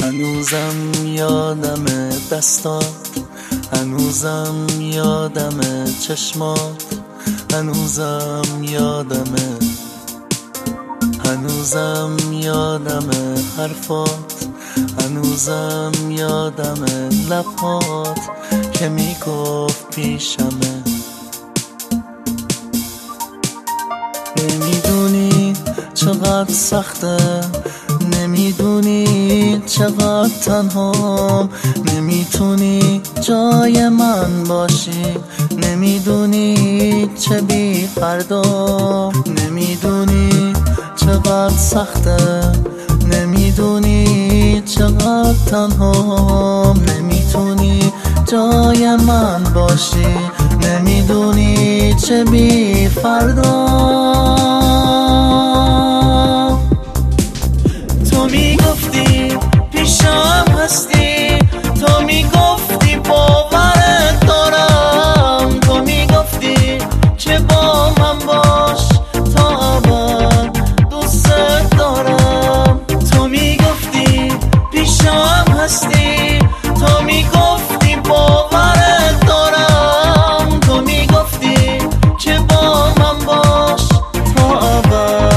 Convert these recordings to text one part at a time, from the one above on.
هنوزم یادم دستات، هنوزم یادم چشمات، هنوزم یادمه، هنوزم یادم حرفات، هنوزم یادم لبات که میگفت پیشمه. نمیدونی چقدر سخته، نمیدونی چقدر تنهام، نمیتونی جای من باشی، نمیدونی چه بی فردا، نمیدونی چقدر سخته، نمیدونی چقدر تنهام، نمیتونی جای من باشی، نمیدونی چه بی فردا. تو میگفتی پیشم هستی، تو میگفتی باورت دارم، تو میگفتی که با من باش تا ابد دوست دارم، تو میگفتی پیشم هستی، تو میگفتی باورت دارم، تو میگفتی که با من باش تا ابد،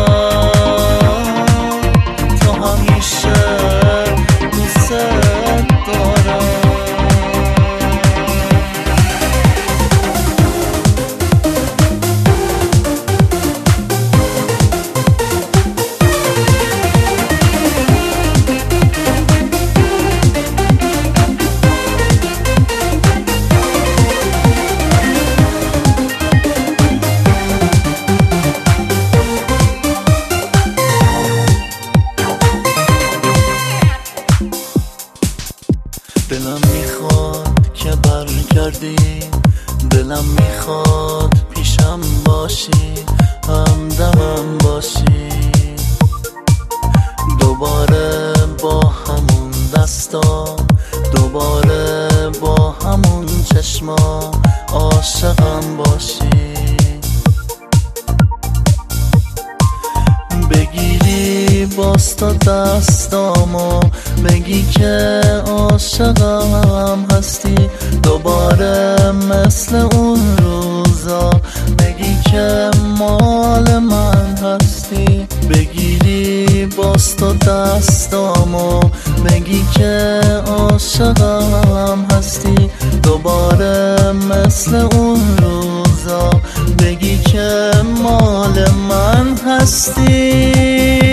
تو همیشه دوست دارم. دلم میخواد که برگردی، دلم میخواد پیشم باشی، همدمم باشی، دوباره با همون دستا، دوباره با همون چشما عاشقم باشی، بگیری باز تا دستامو بگی که عاشقم هستی، دوباره مثل اون روزا بگی که مال من هستی، بگیری باز تا دستامو بگی که عاشقم هستی، دوباره مثل اون روزا بگی که مال من هستی.